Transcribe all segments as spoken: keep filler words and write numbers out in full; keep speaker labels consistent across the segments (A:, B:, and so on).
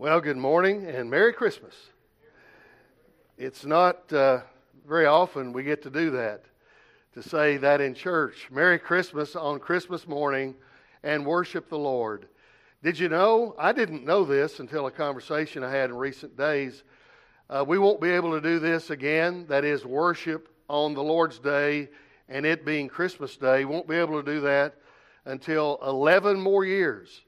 A: Well, good morning and Merry Christmas. It's not uh, very often we get to do that, to say that in church. Merry Christmas on Christmas morning and worship the Lord. Did you know? I didn't know this until a conversation I had in recent days. Uh, we won't be able to do this again, that is worship on the Lord's Day and it being Christmas Day. Won't be able to do that until eleven more years.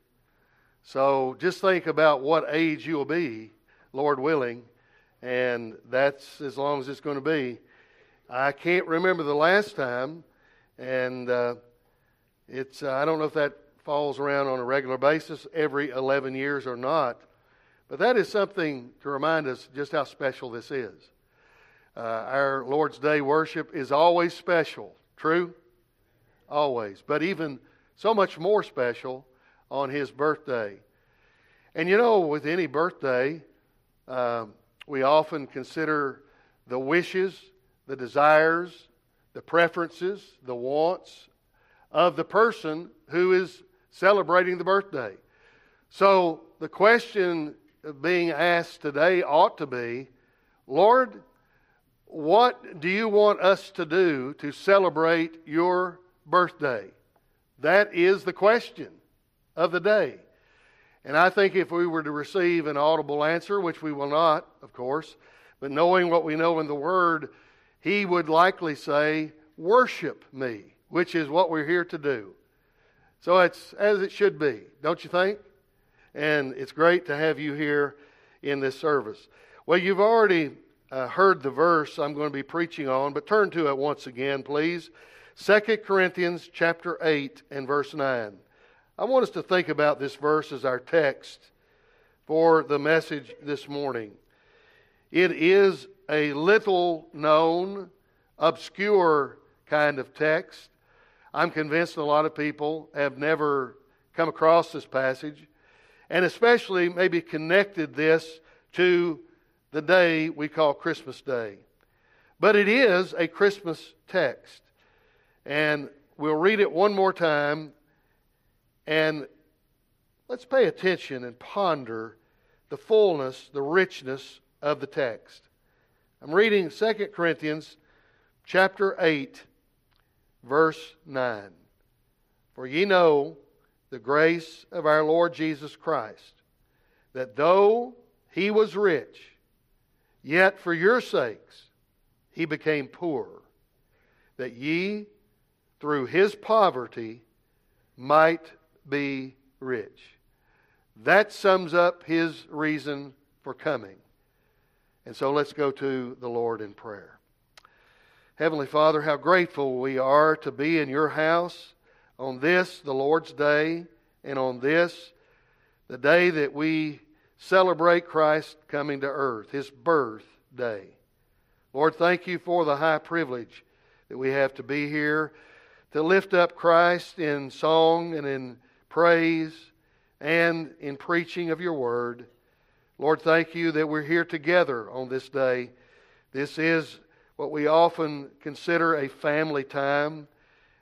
A: So just think about what age you'll be, Lord willing, and that's as long as it's going to be. I can't remember the last time, and uh, it's uh, I don't know if that falls around on a regular basis every eleven years or not, but that is something to remind us just how special this is. Uh, our Lord's Day worship is always special, true? Always, but even so much more special on His birthday. And you know, with any birthday, um, we often consider the wishes, the desires, the preferences, the wants of the person who is celebrating the birthday. So the question being asked today ought to be, Lord, what do you want us to do to celebrate your birthday? That is the question of the day. And I think if we were to receive an audible answer, which we will not, of course, but knowing what we know in the Word, He would likely say, worship me, which is what we're here to do. So it's as it should be, don't you think? And it's great to have you here in this service. Well, you've already uh, heard the verse I'm going to be preaching on, but turn to it once again, please. Second Corinthians chapter eight and verse nine. I want us to think about this verse as our text for the message this morning. It is a little known, obscure kind of text. I'm convinced a lot of people have never come across this passage, and especially maybe connected this to the day we call Christmas Day. But it is a Christmas text. And we'll read it one more time, and let's pay attention and ponder the fullness, the richness of the text. I'm reading Second Corinthians chapter eight, verse nine. For ye know the grace of our Lord Jesus Christ, that though He was rich, yet for your sakes He became poor, that ye through His poverty might be rich. That sums up His reason for coming. And so let's go to the Lord in prayer. Heavenly Father, how grateful we are to be in your house on this, the Lord's Day, and on this, the day that we celebrate Christ coming to earth, His birthday. Lord, thank you for the high privilege that we have to be here to lift up Christ in song and in praise and in preaching of your word. Lord, thank you that we're here together on this day. This is what we often consider a family time,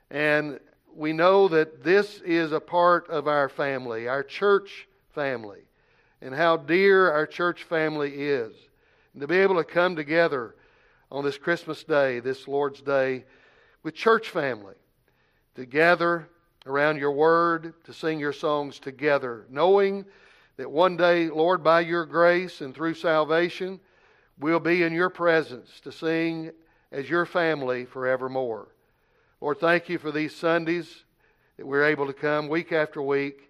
A: and we know that this is a part of our family, our church family, and how dear our church family is. And to be able to come together on this Christmas Day, this Lord's Day, with church family, to gather around your word, to sing your songs together, knowing that one day, Lord, by your grace and through salvation, we'll be in your presence to sing as your family forevermore. Lord, thank you for these Sundays that we're able to come week after week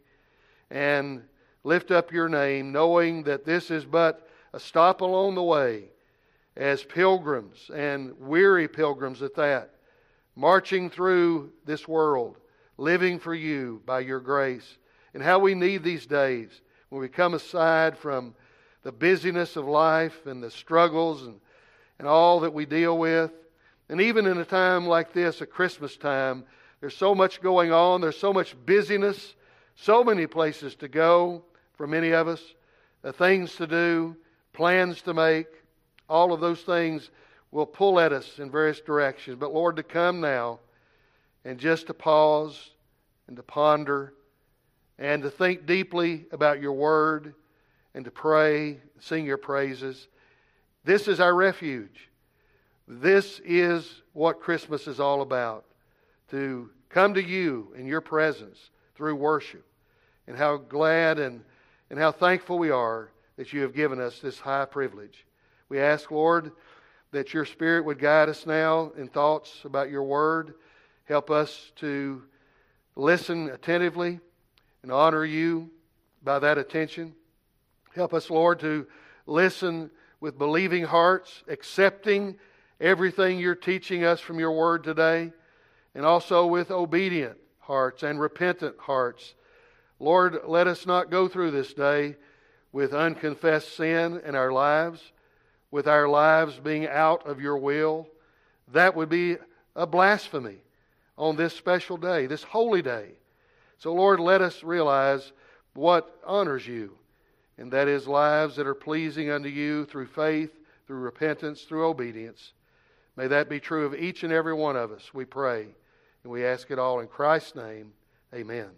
A: and lift up your name, knowing that this is but a stop along the way as pilgrims, and weary pilgrims at that, marching through this world, living for you by your grace. And how we need these days when we come aside from the busyness of life and the struggles and, and all that we deal with. And even in a time like this, a Christmas time, there's so much going on. There's so much busyness, so many places to go for many of us, uh, things to do, plans to make. All of those things will pull at us in various directions. But Lord, to come now and just to pause and to ponder and to think deeply about your word and to pray, sing your praises. This is our refuge. This is what Christmas is all about. To come to you in your presence through worship. And how glad and, and how thankful we are that you have given us this high privilege. We ask, Lord, that your Spirit would guide us now in thoughts about your word. Help us to listen attentively and honor you by that attention. Help us, Lord, to listen with believing hearts, accepting everything you're teaching us from your word today, and also with obedient hearts and repentant hearts. Lord, let us not go through this day with unconfessed sin in our lives, with our lives being out of your will. That would be a blasphemy on this special day, this holy day. So, Lord, let us realize what honors you, and that is lives that are pleasing unto you through faith, through repentance, through obedience. May that be true of each and every one of us, we pray. And we ask it all in Christ's name. Amen.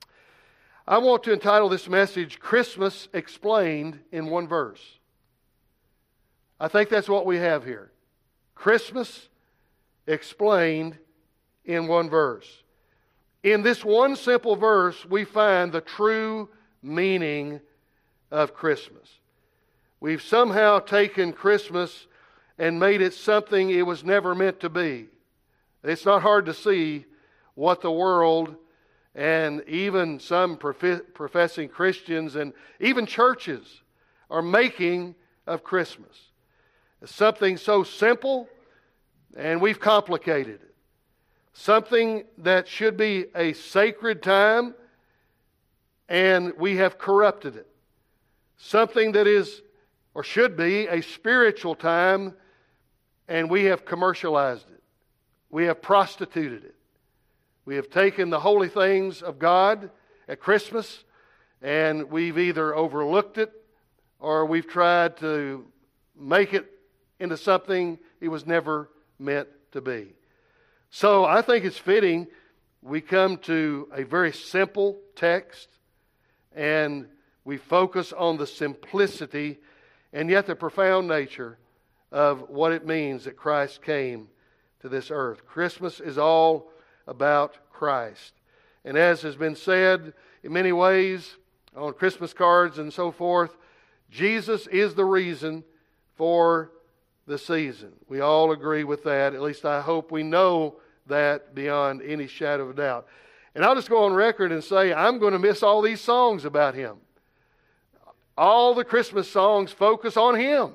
A: I want to entitle this message, Christmas Explained in One Verse. I think that's what we have here. Christmas explained in one verse. In this one simple verse, we find the true meaning of Christmas. We've somehow taken Christmas and made it something it was never meant to be. It's not hard to see what the world and even some prof- professing Christians and even churches are making of Christmas. It's something so simple, and we've complicated it. Something that should be a sacred time, and we have corrupted it. Something that is, or should be, a spiritual time, and we have commercialized it. We have prostituted it. We have taken the holy things of God at Christmas, and we've either overlooked it or we've tried to make it into something it was never meant to be. So I think it's fitting we come to a very simple text and we focus on the simplicity and yet the profound nature of what it means that Christ came to this earth. Christmas is all about Christ. And as has been said in many ways on Christmas cards and so forth, Jesus is the reason for the season. We all agree with that. At least I hope we know that beyond any shadow of doubt. And I'll just go on record and say I'm going to miss all these songs about Him. All the Christmas songs focus on Him.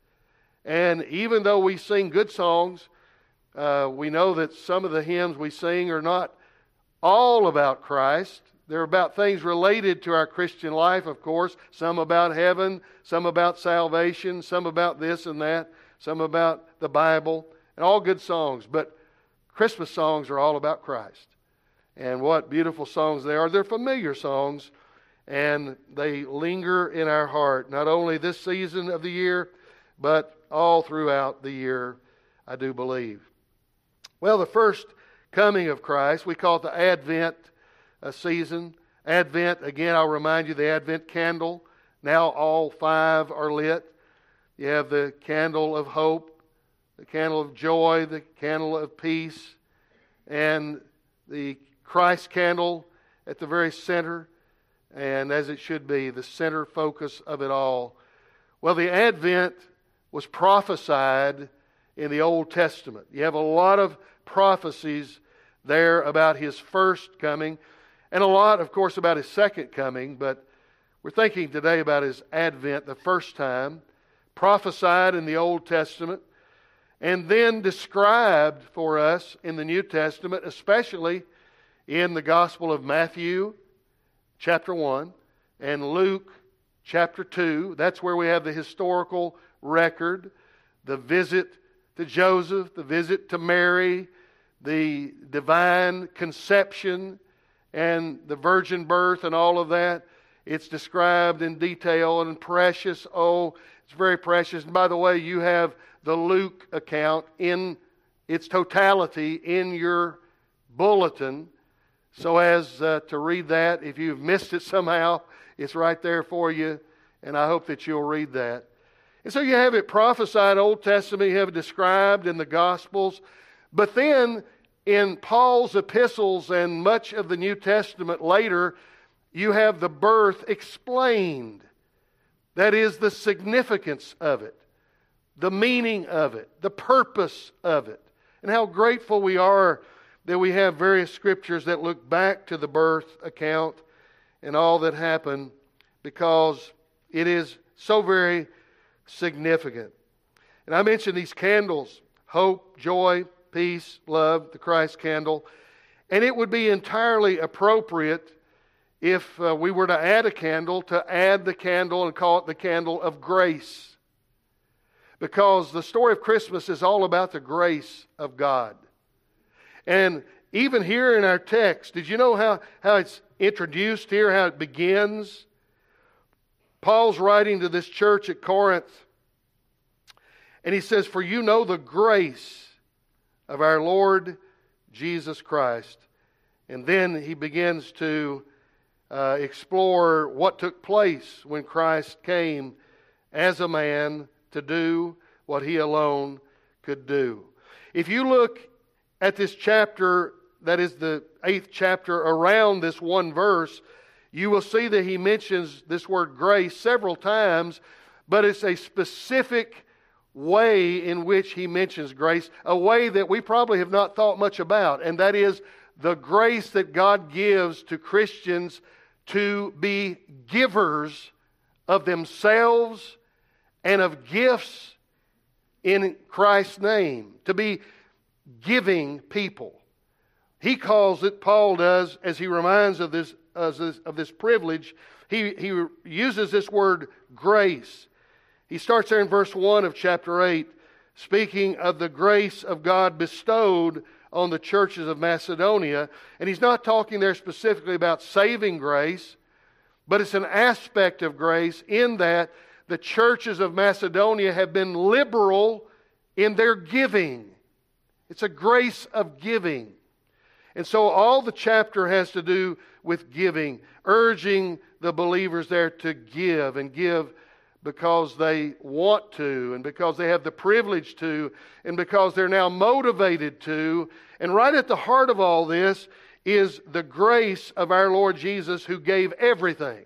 A: And even though we sing good songs, uh, we know that some of the hymns we sing are not all about Christ. They're about things related to our Christian life, of course. Some about heaven, some about salvation, some about this and that, some about the Bible, and all good songs. But Christmas songs are all about Christ. And what beautiful songs they are. They're familiar songs, and they linger in our heart, not only this season of the year, but all throughout the year, I do believe. Well, the first coming of Christ, we call it the Advent uh, season. Advent, again, I'll remind you, the Advent candle. Now all five are lit. You have the candle of hope, the candle of joy, the candle of peace, and the Christ candle at the very center, and as it should be, the center focus of it all. Well, the Advent was prophesied in the Old Testament. You have a lot of prophecies there about His first coming, and a lot, of course, about His second coming, but we're thinking today about His Advent, the first time, prophesied in the Old Testament, and then described for us in the New Testament, especially in the Gospel of Matthew, chapter one, and Luke, chapter two. That's where we have the historical record, the visit to Joseph, the visit to Mary, the divine conception, and the virgin birth and all of that. It's described in detail and precious. Oh, it's very precious. And by the way, you have the Luke account in its totality in your bulletin, so as uh, to read that. If you've missed it somehow, it's right there for you And I hope that you'll read that. And so you have it prophesied Old Testament, you have it described in the Gospels. But then in Paul's epistles and much of the New Testament later, you have the birth explained. That is the significance of it, the meaning of it, the purpose of it. And how grateful we are that we have various scriptures that look back to the birth account and all that happened, because it is so very significant. And I mentioned these candles: hope, joy, peace, love, the Christ candle. And it would be entirely appropriate if uh, we were to add a candle, to add the candle and call it the candle of grace. Because the story of Christmas is all about the grace of God. And even here in our text, did you know how, how it's introduced here, how it begins? Paul's writing to this church at Corinth, and he says, "For you know the grace of our Lord Jesus Christ." And then he begins to uh, explore what took place when Christ came as a man to do what he alone could do. If you look at this chapter, that is the eighth chapter, around this one verse, you will see that he mentions this word grace several times, but it's a specific way in which he mentions grace, a way that we probably have not thought much about, and that is the grace that God gives to Christians to be givers of themselves and of gifts in Christ's name, to be giving people. He calls it, Paul does, as he reminds of this, of this, of this privilege, he, he uses this word grace. He starts there in verse one of chapter eight, speaking of the grace of God bestowed on the churches of Macedonia. And he's not talking there specifically about saving grace, but it's an aspect of grace in that the churches of Macedonia have been liberal in their giving. It's a grace of giving. And so all the chapter has to do with giving, urging the believers there to give, and give because they want to, and because they have the privilege to, and because they're now motivated to. And right at the heart of all this is the grace of our Lord Jesus, who gave everything.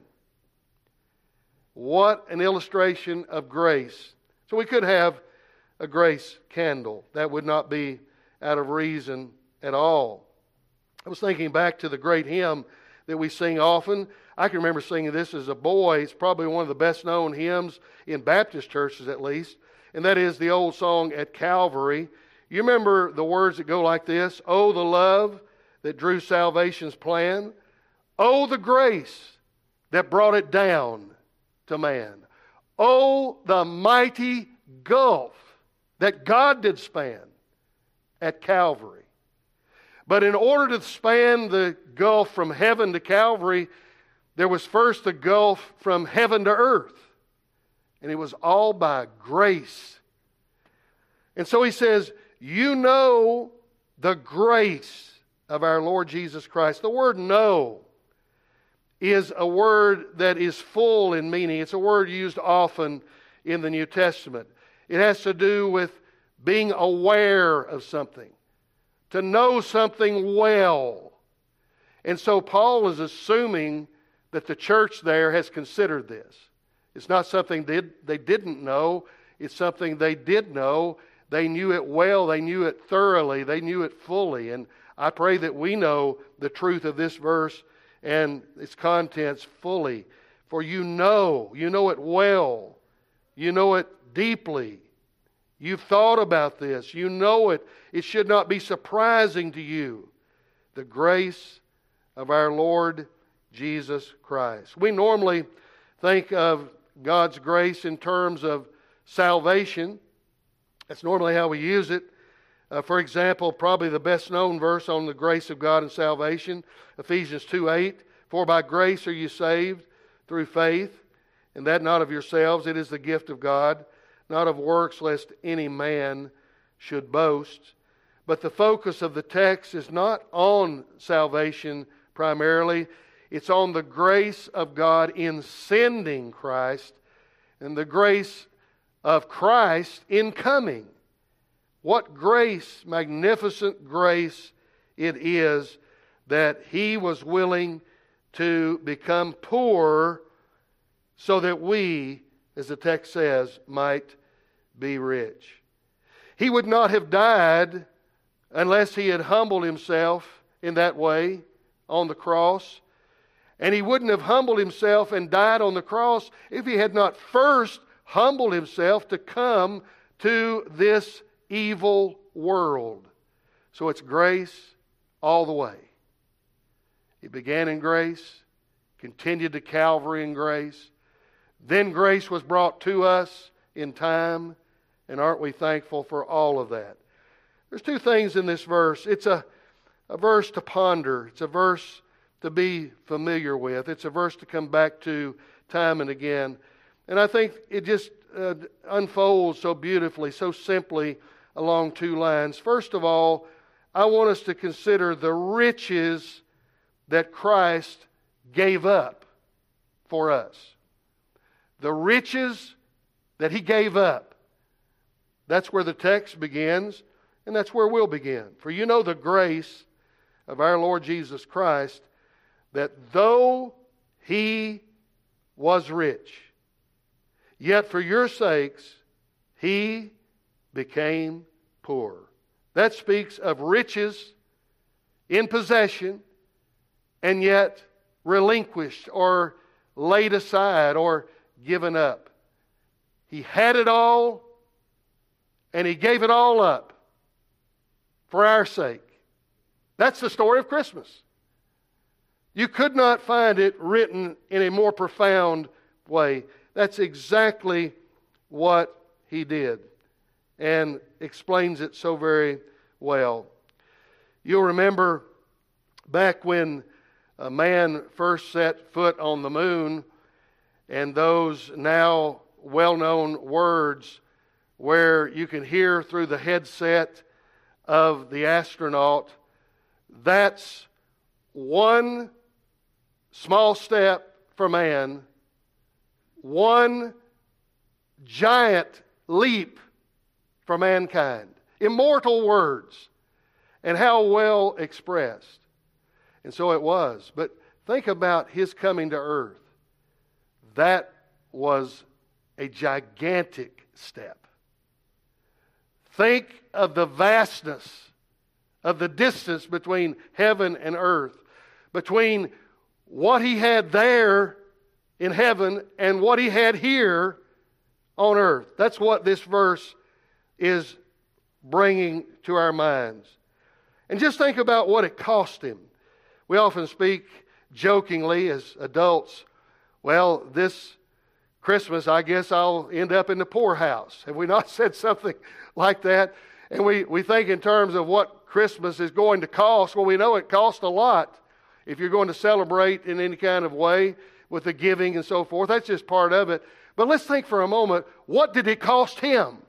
A: What an illustration of grace. So we could have a grace candle. That would not be out of reason at all. I was thinking back to the great hymn that we sing often. I can remember singing this as a boy. It's probably one of the best known hymns in Baptist churches, at least. And that is the old song, "At Calvary." You remember the words that go like this: "Oh, the love that drew salvation's plan. Oh, the grace that brought it down to man. Oh, the mighty gulf that God did span at Calvary." But in order to span the gulf from heaven to Calvary, there was first a gulf from heaven to earth. And it was all by grace. And so he says, you know the grace of our Lord Jesus Christ. The word know is a word that is full in meaning. It's a word used often in the New Testament. It has to do with being aware of something, to know something well. And so Paul is assuming that the church there has considered this. It's not something they, they didn't know. It's something they did know. They knew it well. They knew it thoroughly. They knew it fully. And I pray that we know the truth of this verse and its contents fully. For you know, you know it well. You know it deeply. You've thought about this. You know it. It should not be surprising to you. The grace of our Lord Jesus Christ. We normally think of God's grace in terms of salvation. That's normally how we use it. Uh, for example, probably the best known verse on the grace of God and salvation, Ephesians two eight. For by grace are you saved through faith, and that not of yourselves. It is the gift of God, not of works, lest any man should boast. But the focus of the text is not on salvation primarily. It's on the grace of God in sending Christ and the grace of Christ in coming. What grace, magnificent grace it is that He was willing to become poor so that we, as the text says, might be rich. He would not have died unless He had humbled Himself in that way on the cross. And He wouldn't have humbled Himself and died on the cross if He had not first humbled Himself to come to this evil world. So it's grace all the way. It began in grace, continued to Calvary in grace. Then grace was brought to us in time, and aren't we thankful for all of that? There's two things in this verse. It's a, a verse to ponder. It's a verse to be familiar with. It's a verse to come back to time and again. And I think it just uh, unfolds so beautifully, so simply along two lines. First of all, I want us to consider the riches that Christ gave up for us. The riches that He gave up. That's where the text begins, and that's where we'll begin. For you know the grace of our Lord Jesus Christ, that though He was rich, yet for your sakes He became poor. That speaks of riches in possession, and yet relinquished or laid aside or given up. He had it all, and He gave it all up for our sake. That's the story of Christmas. You could not find it written in a more profound way. That's exactly what He did, and explains it so very well. You'll remember back when a man first set foot on the moon, and those now well-known words where you can hear through the headset of the astronaut, that's one small step for man, one giant leap for mankind. Immortal words, and how well expressed. And so it was. But think about His coming to earth. That was a gigantic step. Think of the vastness of the distance between heaven and earth, between what He had there in heaven and what He had here on earth. That's what this verse is bringing to our minds. And just think about what it cost Him. We often speak jokingly as adults, well, this Christmas, I guess I'll end up in the poorhouse. Have we not said something like that? And we, we think in terms of what Christmas is going to cost. Well, we know it costs a lot if you're going to celebrate in any kind of way with the giving and so forth. That's just part of it. But let's think for a moment, what did it cost Him?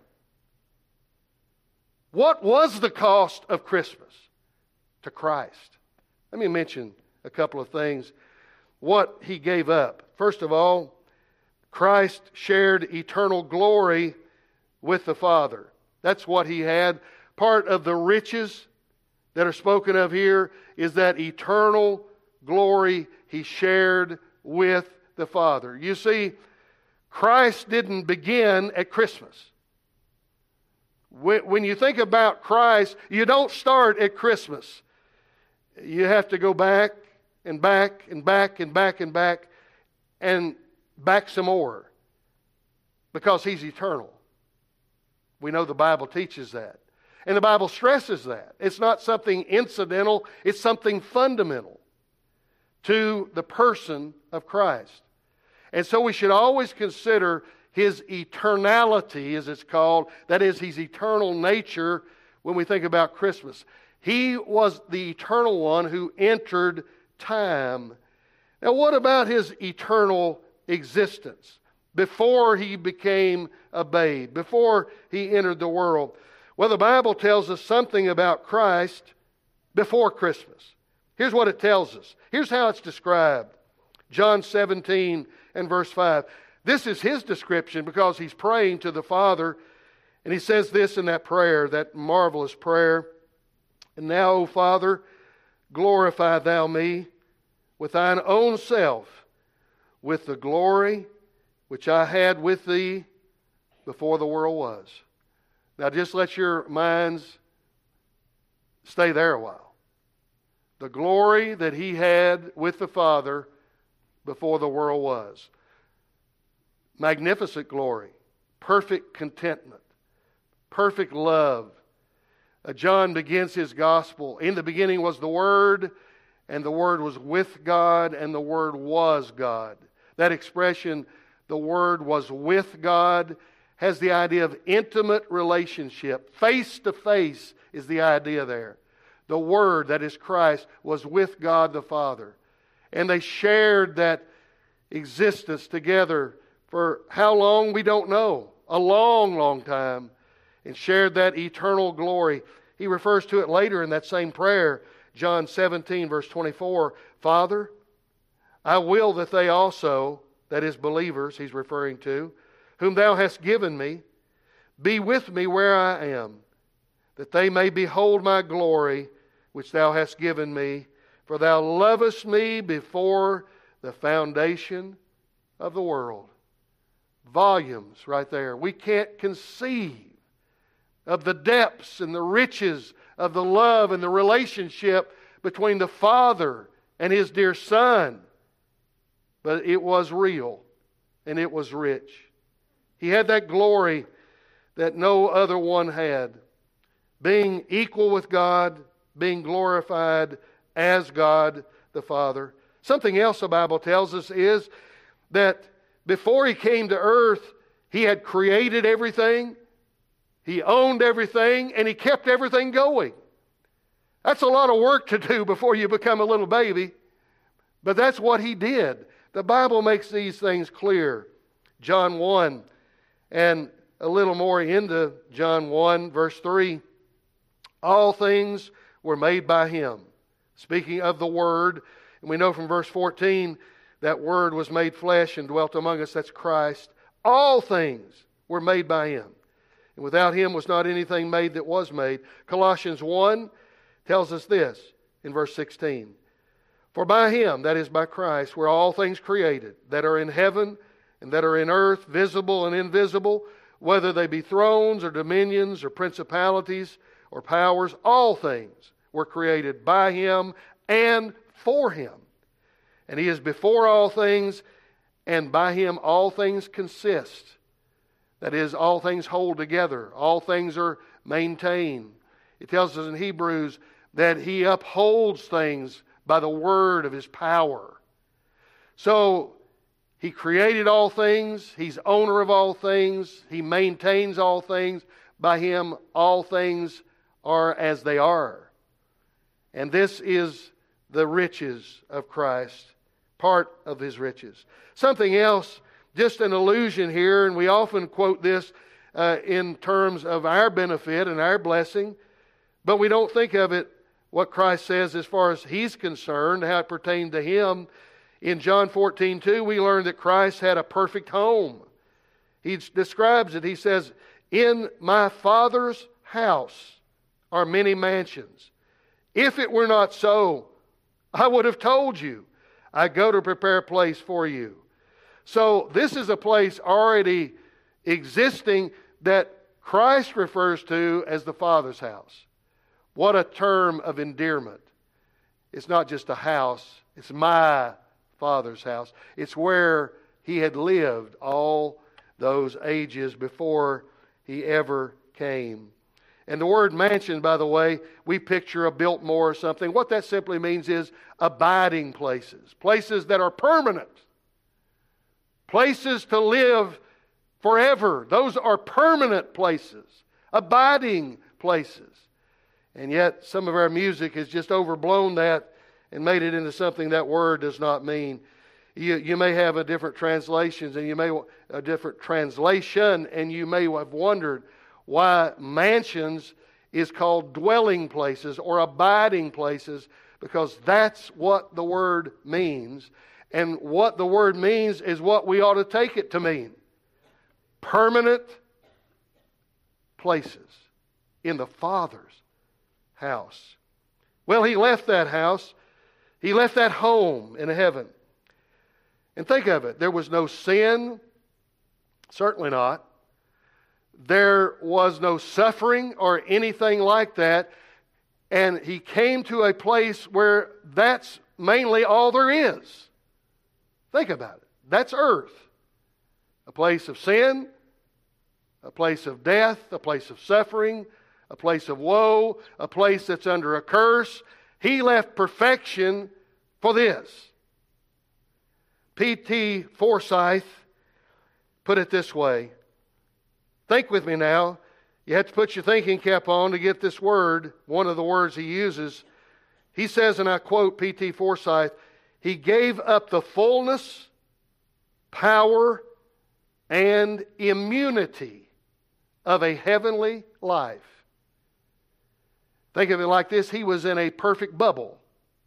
A: What was the cost of Christmas to Christ? Let me mention a couple of things. What He gave up. First of all, Christ shared eternal glory with the Father. That's what He had. Part of the riches that are spoken of here is that eternal glory He shared with the Father. You see, Christ didn't begin at Christmas. When you think about Christ, you don't start at Christmas. You have to go back and back and back and back and back and back some more, because He's eternal. We know the Bible teaches that. And the Bible stresses that. It's not something incidental, it's something fundamental to the person of Christ. And so we should always consider His eternality, as it's called, that is, His eternal nature, when we think about Christmas. He was the eternal one who entered time. Now, what about His eternal existence before He became a babe, before He entered the world? Well, the Bible tells us something about Christ before Christmas. Here's what it tells us. Here's how it's described. John seventeen and verse five. This is his description because he's praying to the Father. And he says this in that prayer, that marvelous prayer. And now, O Father, glorify thou me with thine own self, with the glory which I had with thee before the world was. Now just let your minds stay there a while. The glory that he had with the Father before the world was. Magnificent glory, perfect contentment, perfect love. Uh, John begins his gospel. In the beginning was the Word, and the Word was with God, and the Word was God. That expression, the Word was with God, has the idea of intimate relationship. Face to face is the idea there. The Word, that is Christ, was with God the Father. And they shared that existence together for how long we don't know. A long, long time. And shared that eternal glory. He refers to it later in that same prayer, John seventeen, verse twenty-four. Father, I will that they also, that is believers he's referring to, whom thou hast given me, be with me where I am, that they may behold my glory, which thou hast given me. For thou lovest me before the foundation of the world. Volumes right there. We can't conceive of the depths and the riches of the love and the relationship between the Father and His dear Son. But it was real and it was rich. He had that glory that no other one had. Being equal with God, being glorified as God the Father. Something else the Bible tells us is that before He came to earth, He had created everything, He owned everything, and He kept everything going. That's a lot of work to do before you become a little baby, but that's what He did. The Bible makes these things clear. John one, and a little more into John one, verse three. All things were made by Him. Speaking of the Word, and we know from verse fourteen, that Word was made flesh and dwelt among us. That's Christ. All things were made by Him. And without Him was not anything made that was made. Colossians one tells us this in verse sixteen. For by Him, that is by Christ, were all things created, that are in heaven and that are in earth, visible and invisible, whether they be thrones or dominions or principalities or powers, all things were created by Him and for Him. And He is before all things, and by Him all things consist. That is, all things hold together. All things are maintained. It tells us in Hebrews that He upholds things by the word of His power. So, He created all things. He's owner of all things. He maintains all things. By Him, all things are as they are. And this is the riches of Christ. Part of His riches. Something else, just an allusion here, and we often quote this uh, in terms of our benefit and our blessing, but we don't think of it, what Christ says as far as He's concerned, how it pertained to Him. In John fourteen two, we learn that Christ had a perfect home. He describes it. He says, in my Father's house are many mansions. If it were not so, I would have told you. I go to prepare a place for you. So this is a place already existing that Christ refers to as the Father's house. What a term of endearment. It's not just a house. It's my Father's house. It's where He had lived all those ages before He ever came. And the word mansion, by the way, we picture a Biltmore or something. What that simply means is abiding places. Places that are permanent. Places to live forever. Those are permanent places. Abiding places. And yet some of our music has just overblown that and made it into something that word does not mean. You, you may have a different translations and you may a different translation, and you may have wondered why mansions is called dwelling places or abiding places, because that's what the word means. And what the word means is what we ought to take it to mean. Permanent places in the Father's house. Well, he left that house. He left that home in heaven. And think of it. There was no sin. Certainly not. There was no suffering or anything like that. And he came to a place where that's mainly all there is. Think about it. That's earth. A place of sin, a place of death, a place of suffering, a place of woe, a place that's under a curse. He left perfection for this. P T Forsyth put it this way. Think with me now. You have to put your thinking cap on to get this word, one of the words he uses. He says, and I quote P T Forsyth, he gave up the fullness, power, and immunity of a heavenly life. Think of it like this. He was in a perfect bubble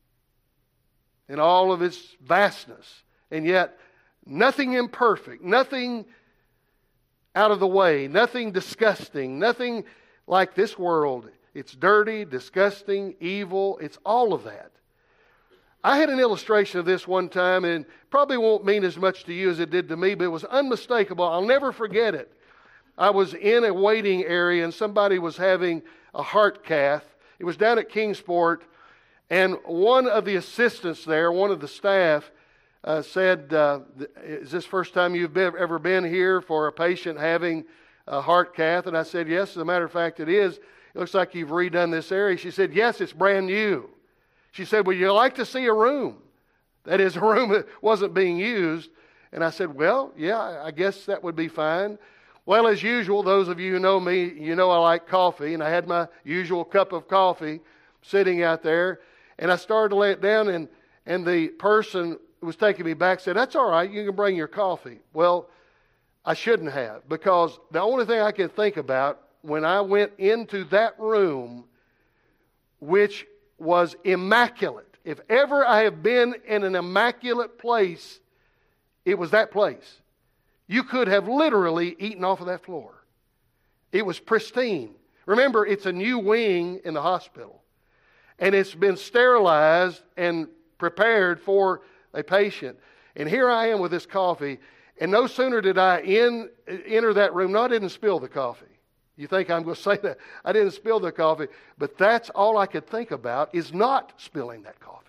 A: in all of its vastness. And yet, nothing imperfect, nothing out of the way, nothing disgusting, nothing like this world. It's dirty, disgusting, evil. It's all of that. I had an illustration of this one time, and probably won't mean as much to you as it did to me, but it was unmistakable. I'll never forget it. I was in a waiting area, and somebody was having a heart cath. It was down at Kingsport, and one of the assistants there, one of the staff, uh, said, uh, is this the first time you've been, ever been here for a patient having a heart cath? And I said, yes, as a matter of fact, it is. It looks like you've redone this area. She said, yes, it's brand new. She said, would you like to see a room? That is, a room that wasn't being used. And I said, well, yeah, I guess that would be fine. Well, as usual, those of you who know me, you know I like coffee. And I had my usual cup of coffee sitting out there. And I started to lay it down, and, and the person who was taking me back said, that's all right, you can bring your coffee. Well, I shouldn't have, because the only thing I can think about when I went into that room, which was immaculate. If ever I have been in an immaculate place, it was that place. You could have literally eaten off of that floor. It was pristine. Remember, it's a new wing in the hospital. And it's been sterilized and prepared for a patient. And here I am with this coffee. And no sooner did I in, enter that room, no, I didn't spill the coffee. You think I'm going to say that? I didn't spill the coffee. But that's all I could think about, is not spilling that coffee.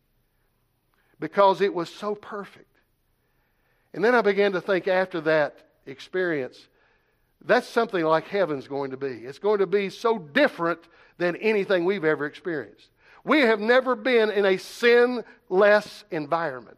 A: Because it was so perfect. And then I began to think after that experience, that's something like heaven's going to be. It's going to be so different than anything we've ever experienced. We have never been in a sin-less environment.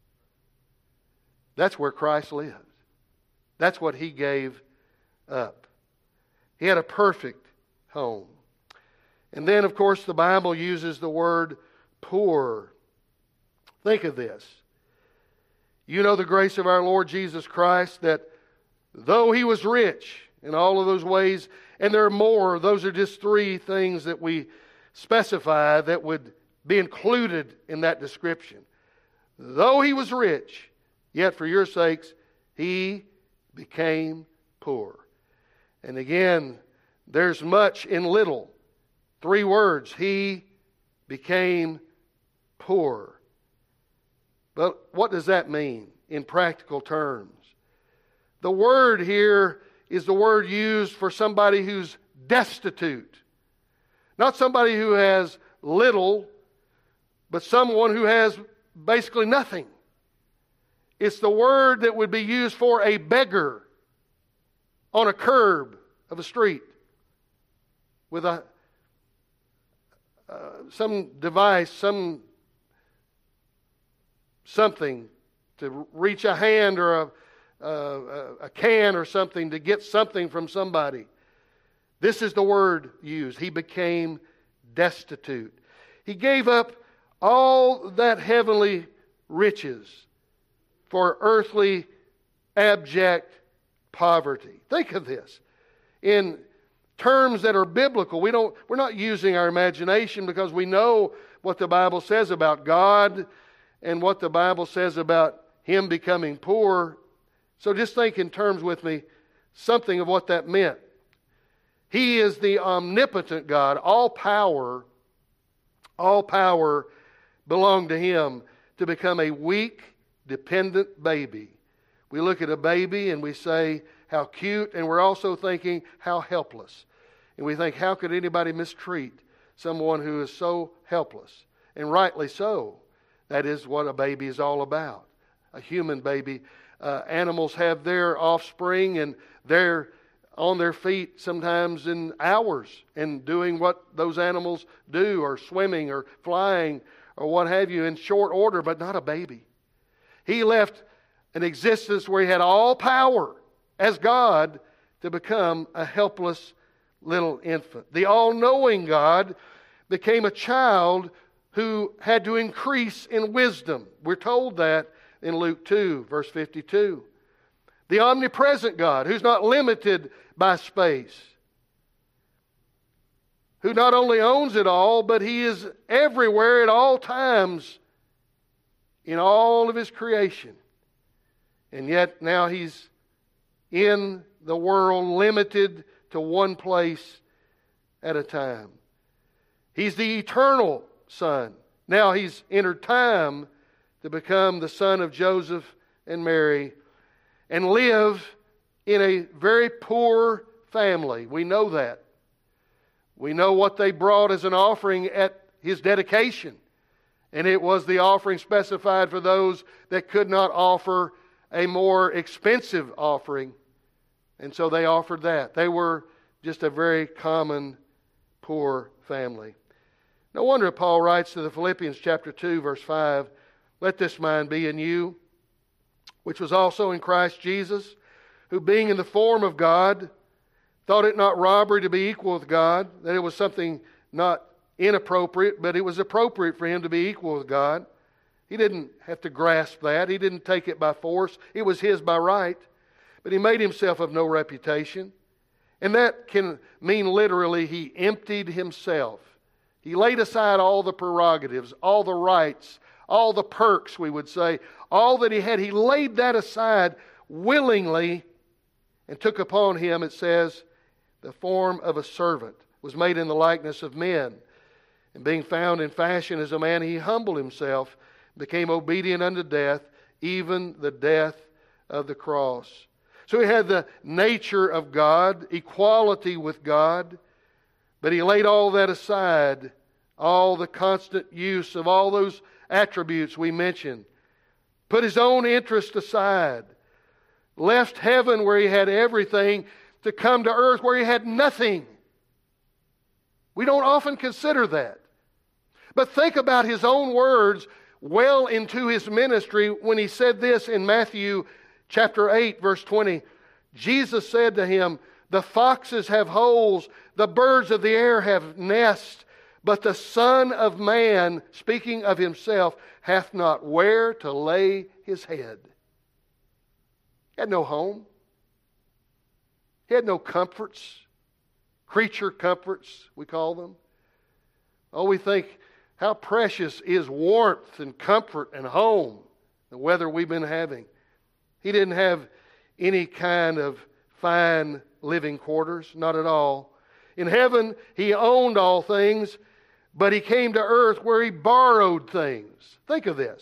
A: That's where Christ lived. That's what He gave up. He had a perfect home. And then, of course, the Bible uses the word poor. Think of this. You know the grace of our Lord Jesus Christ, that though He was rich in all of those ways, and there are more, those are just three things that we specify that would be included in that description. Though He was rich, yet for your sakes He became poor. And again, there's much in little. Three words. He became poor. But what does that mean in practical terms? The word here is the word used for somebody who's destitute. Not somebody who has little, but someone who has basically nothing. It's the word that would be used for a beggar on a curb of a street with a uh, some device, some something to reach a hand or a, a, a can or something to get something from somebody. This is the word used. He became destitute. He gave up all that heavenly riches for earthly, abject poverty. Think of this. In terms that are biblical, we don't, we're not using our imagination, because we know what the Bible says about God and what the Bible says about Him becoming poor. So just think in terms with me something of what that meant. He is the omnipotent God. All power, all power belonged to Him to become a weak, dependent baby. We look at a baby and we say, how cute, and we're also thinking, how helpless. And we think, how could anybody mistreat someone who is so helpless? And rightly so. That is what a baby is all about. A human baby. Uh, animals have their offspring, and they're on their feet sometimes in hours and doing what those animals do, or swimming or flying or what have you, in short order, but not a baby. He left an existence where He had all power as God to become a helpless little infant. The all-knowing God became a child who had to increase in wisdom. We're told that in Luke two, verse fifty-two. The omnipresent God, who's not limited by space, who not only owns it all, but He is everywhere at all times in all of His creation. And yet now He's in the world, limited to one place at a time. He's the eternal Son. Now He's entered time to become the son of Joseph and Mary and live in a very poor family. We know that. We know what they brought as an offering at His dedication. And it was the offering specified for those that could not offer a more expensive offering. And so they offered that. They were just a very common, poor family. No wonder Paul writes to the Philippians chapter two, verse five, let this mind be in you, which was also in Christ Jesus, who being in the form of God, thought it not robbery to be equal with God, that it was something not inappropriate, but it was appropriate for Him to be equal with God. He didn't have to grasp that. He didn't take it by force. It was His by right. But He made Himself of no reputation. And that can mean literally He emptied Himself. He laid aside all the prerogatives, all the rights, all the perks, we would say, all that He had. He laid that aside willingly and took upon Him, it says, the form of a servant, was made in the likeness of men. And being found in fashion as a man, He humbled Himself, became obedient unto death, even the death of the cross. So He had the nature of God, equality with God, but He laid all that aside, all the constant use of all those attributes we mentioned, put His own interest aside, left heaven where He had everything to come to earth where He had nothing. We don't often consider that. But think about His own words well into His ministry when He said this in Matthew chapter eight, verse twenty. Jesus said to Him, the foxes have holes, the birds of the air have nests, but the Son of Man, speaking of Himself, hath not where to lay His head. He had no home. He had no comforts, creature comforts, we call them. Oh, we think, how precious is warmth and comfort and home, the weather we've been having. He didn't have any kind of fine living quarters, not at all. In heaven, He owned all things, but He came to earth where He borrowed things. Think of this.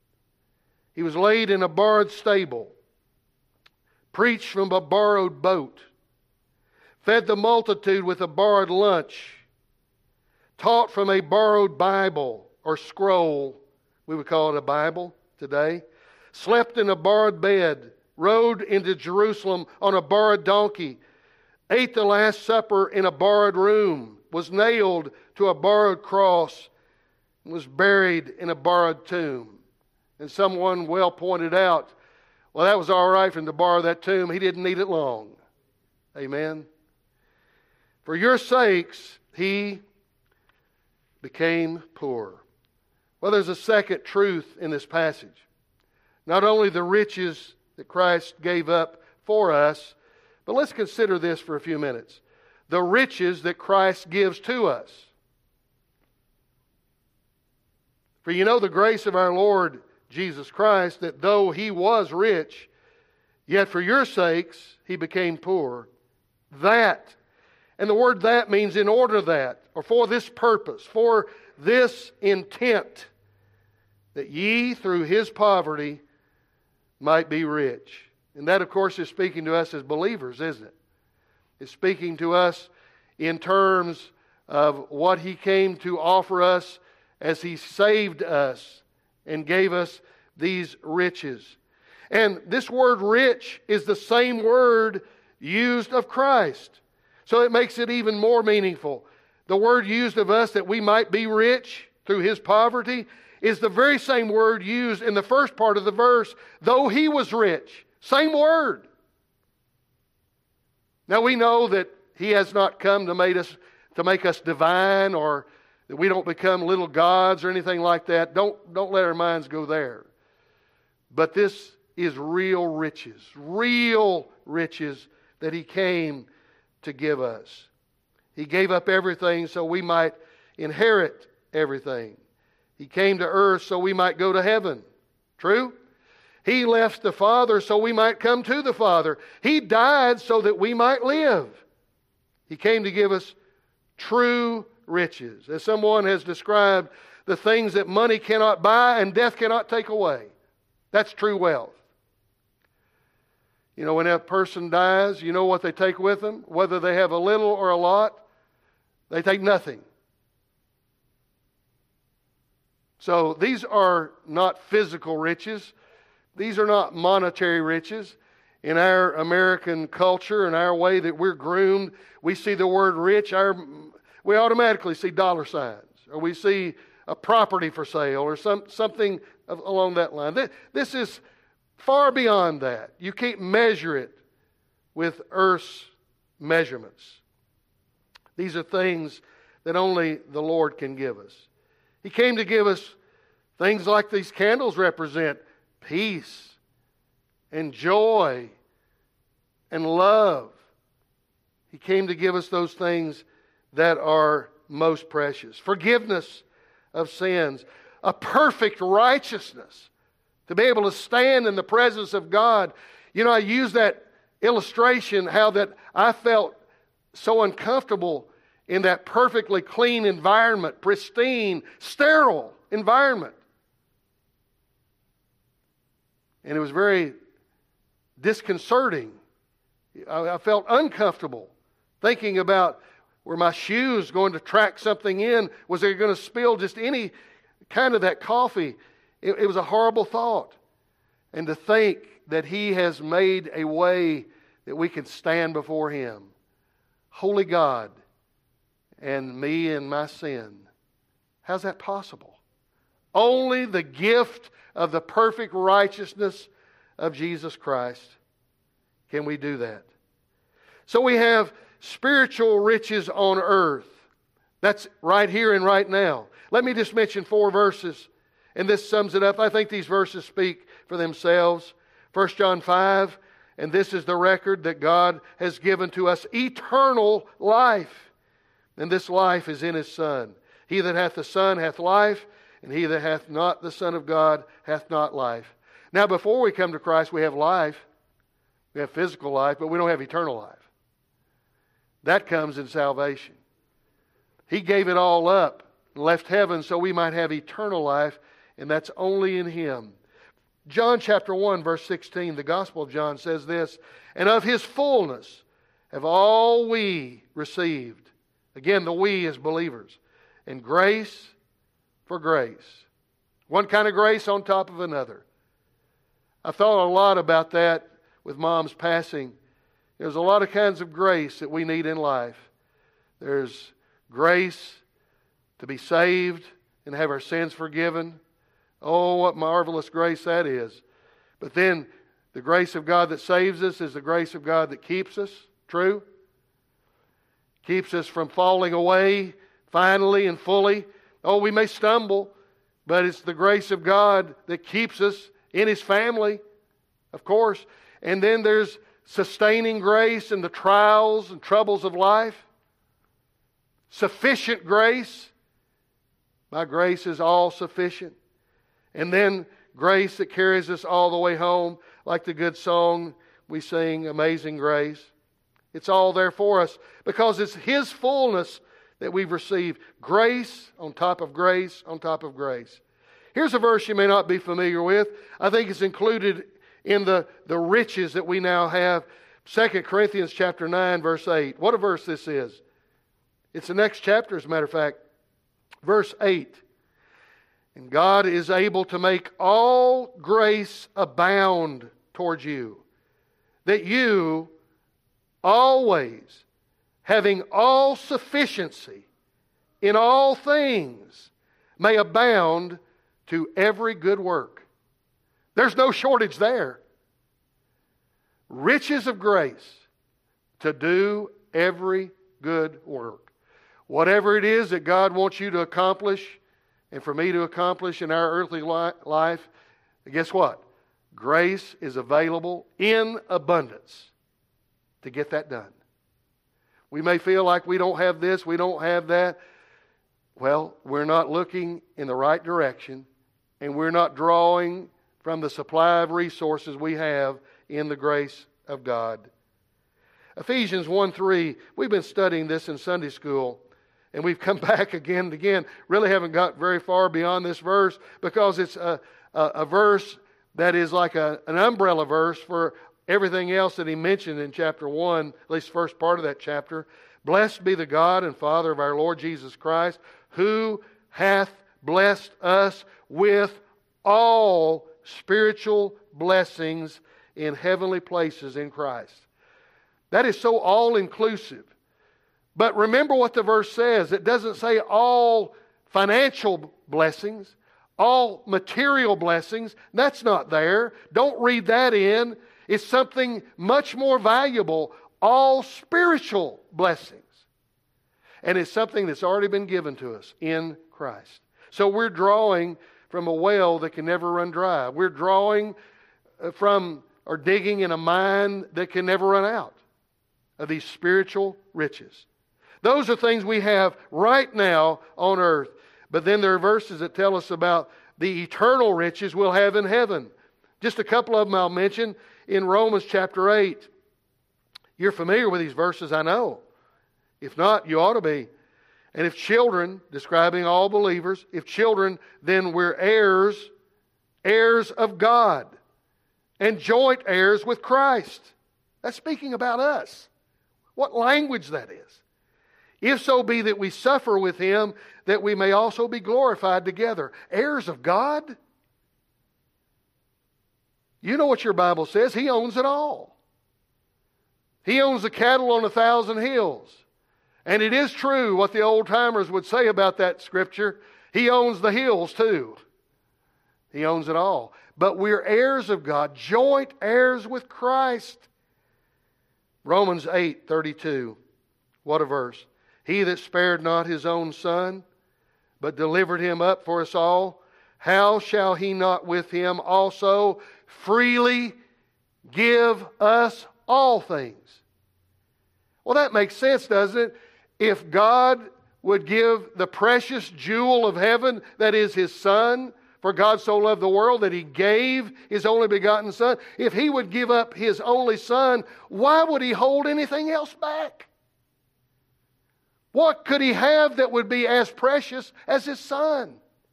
A: He was laid in a borrowed stable, preached from a borrowed boat, fed the multitude with a borrowed lunch, taught from a borrowed Bible or scroll, we would call it a Bible today, slept in a borrowed bed, rode into Jerusalem on a borrowed donkey, ate the Last Supper in a borrowed room, was nailed to a borrowed cross, and was buried in a borrowed tomb. And someone well pointed out, well, that was all right for Him to borrow that tomb. He didn't need it long. Amen. For your sakes, He became poor. Well, there's a second truth in this passage. Not only the riches that Christ gave up for us, but let's consider this for a few minutes. The riches that Christ gives to us. For you know the grace of our Lord Jesus Christ, that though He was rich, yet for your sakes He became poor. That, and the word that means in order that, or for this purpose, for this intent, that ye through His poverty might be rich. And that, of course, is speaking to us as believers, isn't it? It's speaking to us in terms of what He came to offer us as He saved us and gave us these riches. And this word rich is the same word used of Christ. So it makes it even more meaningful. The word used of us that we might be rich through His poverty is the very same word used in the first part of the verse, though He was rich. Same word. Now we know that He has not come to make us, to make us divine, or that we don't become little gods or anything like that. Don't, don't let our minds go there. But this is real riches, real riches that He came to give us. He gave up everything so we might inherit everything. He came to earth so we might go to heaven. True? He left the Father so we might come to the Father. He died so that we might live. He came to give us true riches. As someone has described, the things that money cannot buy and death cannot take away. That's true wealth. You know, when a person dies, you know what they take with them? Whether they have a little or a lot, they take nothing. So these are not physical riches. These are not monetary riches. In our American culture and our way that we're groomed, we see the word rich, our, we automatically see dollar signs, or we see a property for sale, or some, something along that line. This, this is far beyond that. You can't measure it with earth's measurements. These are things that only the Lord can give us. He came to give us things like these candles represent: peace and joy and love. He came to give us those things that are most precious. Forgiveness of sins, a perfect righteousness, to be able to stand in the presence of God. You know, I use that illustration, how that I felt so uncomfortable in that perfectly clean environment, pristine, sterile environment. And it was very disconcerting. I, I felt uncomfortable thinking about, were my shoes going to track something in? Was they going to spill just any kind of that coffee? It, it was a horrible thought. And to think that He has made a way that we can stand before Him, holy God, and me and my sin. How's that possible? Only the gift of the perfect righteousness of Jesus Christ can we do that. So we have spiritual riches on earth. That's right here and right now. Let me just mention four verses, and this sums it up. I think these verses speak for themselves. First John five, and this is the record that God has given to us, eternal life. And this life is in His Son. He that hath the Son hath life, and he that hath not the Son of God hath not life. Now, before we come to Christ, we have life. We have physical life, but we don't have eternal life. That comes in salvation. He gave it all up and left heaven so we might have eternal life, and that's only in Him. John chapter one, verse sixteen, the Gospel of John says this, and of His fullness have all we received. Again, the we as believers. And grace for grace. One kind of grace on top of another. I thought a lot about that with Mom's passing. There's a lot of kinds of grace that we need in life. There's grace to be saved and have our sins forgiven. Oh, what marvelous grace that is. But then the grace of God that saves us is the grace of God that keeps us. True? Keeps us from falling away finally and fully. Oh, we may stumble, but it's the grace of God that keeps us in His family, of course. And then there's sustaining grace in the trials and troubles of life. Sufficient grace My grace is all sufficient. And then grace that carries us all the way home, like the good song we sing, Amazing Grace. It's all there for us because it's His fullness that we've received. Grace on top of grace on top of grace. Here's a verse you may not be familiar with. I think it's included in the, the riches that we now have. Second Corinthians chapter nine, verse eight. What a verse this is. It's the next chapter, as a matter of fact. Verse eight. And God is able to make all grace abound towards you, that you always, having all sufficiency in all things, may abound to every good work. There's no shortage there. Riches of grace to do every good work. Whatever it is that God wants you to accomplish and for me to accomplish in our earthly life, guess what? Grace is available in abundance to get that done. We may feel like we don't have this, we don't have that. Well, we're not looking in the right direction, and we're not drawing from the supply of resources we have in the grace of God. Ephesians one three, we've been studying this in Sunday school, and we've come back again and again. Really haven't got very far beyond this verse because it's a, a, a verse that is like a, an umbrella verse for everything else that he mentioned in chapter one, at least the first part of that chapter. Blessed be the God and Father of our Lord Jesus Christ, who hath blessed us with all spiritual blessings in heavenly places in Christ. That is so all-inclusive. But remember what the verse says. It doesn't say all financial blessings, all material blessings. That's not there. Don't read that in. It's something much more valuable. All spiritual blessings. And it's something that's already been given to us in Christ. So we're drawing from a well that can never run dry. We're drawing from or digging in a mine that can never run out of these spiritual riches. Those are things we have right now on earth. But then there are verses that tell us about the eternal riches we'll have in heaven. Just a couple of them I'll mention in Romans chapter eight. You're familiar with these verses, I know. If not, you ought to be. And if children, describing all believers, if children, then we're heirs, heirs of God, and joint heirs with Christ. That's speaking about us. What language that is. If so be that we suffer with Him, that we may also be glorified together. Heirs of God? You know what your Bible says. He owns it all. He owns the cattle on a thousand hills. And it is true what the old timers would say about that scripture. He owns the hills too. He owns it all. But we're heirs of God, joint heirs with Christ. Romans eight thirty-two. What a verse. He that spared not His own Son, but delivered Him up for us all, how shall He not with Him also freely give us all things? Well, that makes sense, doesn't it? If God would give the precious jewel of heaven, that is His Son, for God so loved the world that He gave His only begotten Son. If He would give up His only Son, why would He hold anything else back? What could He have that would be as precious as His Son?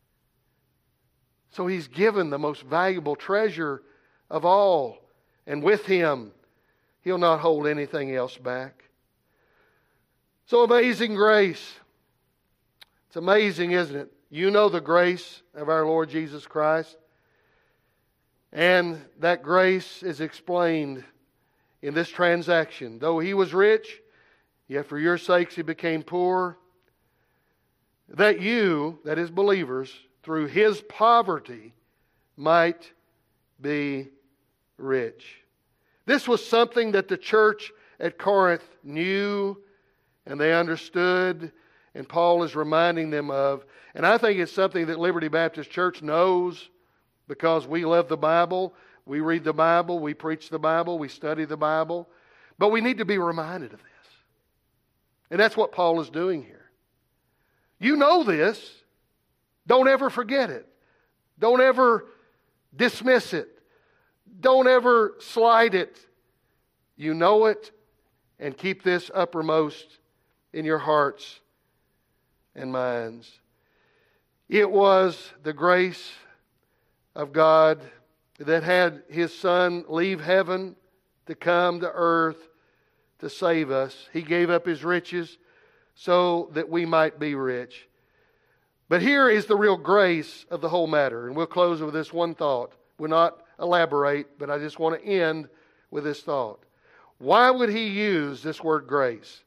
A: So He's given the most valuable treasure of all. And with Him, He'll not hold anything else back. So amazing grace. It's amazing, isn't it? You know the grace of our Lord Jesus Christ. And that grace is explained in this transaction. Though He was rich, yet for your sakes He became poor, that you, that is believers, through His poverty might be rich. This was something that the church at Corinth knew and they understood, and Paul is reminding them of. And I think it's something that Liberty Baptist Church knows because we love the Bible, we read the Bible, we preach the Bible, we study the Bible. But we need to be reminded of this. And that's what Paul is doing here. You know this. Don't ever forget it. Don't ever dismiss it. Don't ever slight it. You know it, and keep this uppermost in your hearts and minds. It was the grace of God that had His Son leave heaven to come to earth to save us. He gave up His riches so that we might be rich. But here is the real grace of the whole matter. And we'll close with this one thought. We'll not elaborate, but I just want to end with this thought. Why would He use this word grace?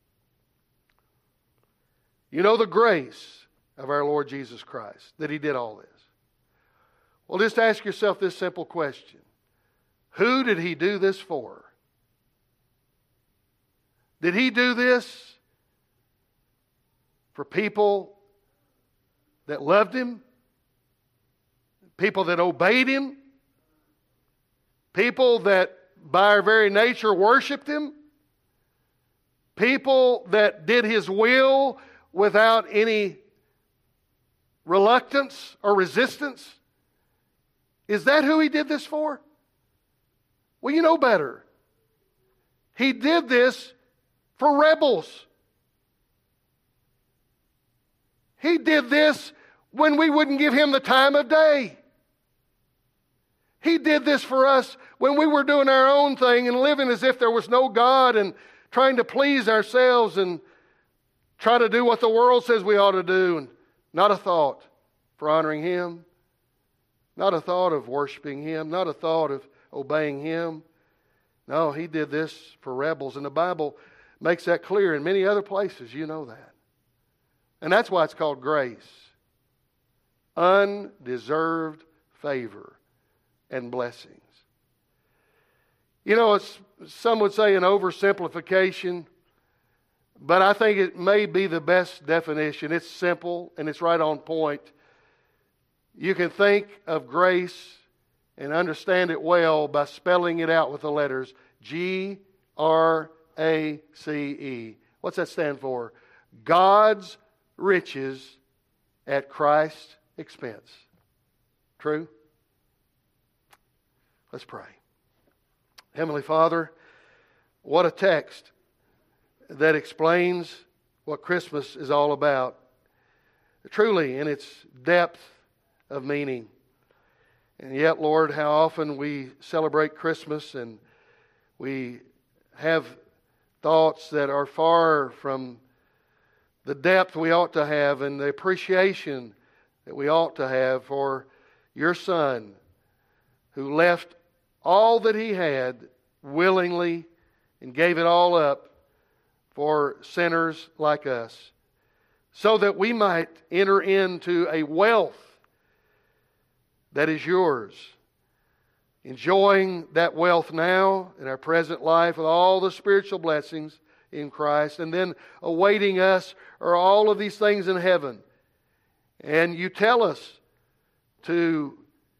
A: You know the grace of our Lord Jesus Christ, that He did all this. Well, just ask yourself this simple question. Who did He do this for? Did He do this for people that loved Him? People that obeyed Him? People that by our very nature worshiped Him? People that did His will without any reluctance or resistance? Is that who He did this for? Well, you know better. He did this for rebels. He did this when we wouldn't give Him the time of day. He did this for us when we were doing our own thing and living as if there was no God and trying to please ourselves and try to do what the world says we ought to do, and not a thought for honoring Him, not a thought of worshiping Him, not a thought of obeying Him. No, He did this for rebels, and the Bible makes that clear in many other places. You know that. And that's why it's called grace. Undeserved favor and blessings. You know, it's, some would say an oversimplification, but I think it may be the best definition. It's simple and it's right on point. You can think of grace and understand it well by spelling it out with the letters G R A C E. What's that stand for? God's riches at Christ's expense. True? Let's pray. Heavenly Father, what a text that explains what Christmas is all about. Truly, in its depth of meaning. And yet, Lord, how often we celebrate Christmas and we have thoughts that are far from the depth we ought to have and the appreciation that we ought to have for your Son, who left all that He had willingly and gave it all up for sinners like us, so that we might enter into a wealth that is yours, enjoying that wealth now in our present life with all the spiritual blessings in Christ, and then awaiting us are all of these things in heaven. And you tell us to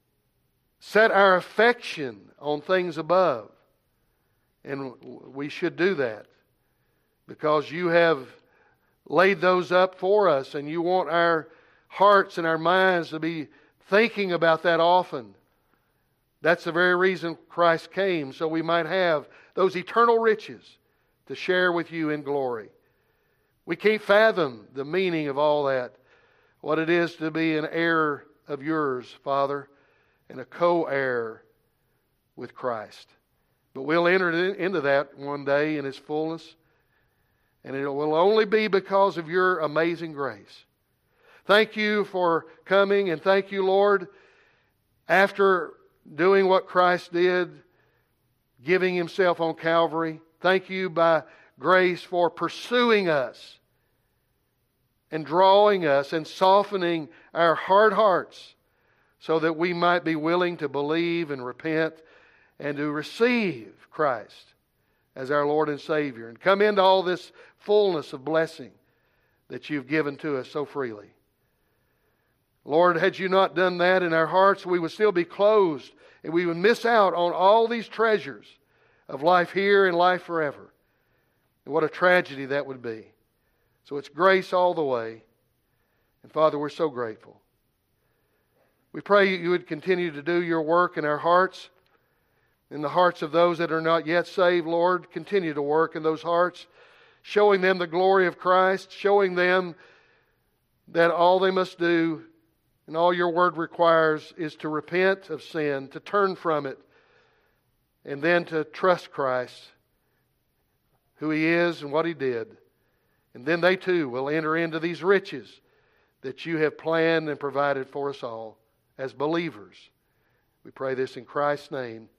A: set our affection on things above. And we should do that because you have laid those up for us, and you want our hearts and our minds to be thinking about that often. That's the very reason Christ came, so we might have those eternal riches to share with you in glory. We can't fathom the meaning of all that, what it is to be an heir of yours, Father, and a co-heir with Christ. But we'll enter into that one day in its fullness, and it will only be because of your amazing grace. Thank you for coming, and thank you, Lord, after doing what Christ did, giving Himself on Calvary. Thank you by grace for pursuing us and drawing us and softening our hard hearts so that we might be willing to believe and repent and to receive Christ as our Lord and Savior and come into all this fullness of blessing that you've given to us so freely. Lord, had you not done that in our hearts, we would still be closed and we would miss out on all these treasures of life here and life forever. And what a tragedy that would be. So it's grace all the way. And Father, we're so grateful. We pray you would continue to do your work in our hearts, in the hearts of those that are not yet saved, Lord. Continue to work in those hearts, showing them the glory of Christ, showing them that all they must do and all your word requires is to repent of sin, to turn from it, and then to trust Christ, who He is and what He did. And then they too will enter into these riches that you have planned and provided for us all as believers. We pray this in Christ's name.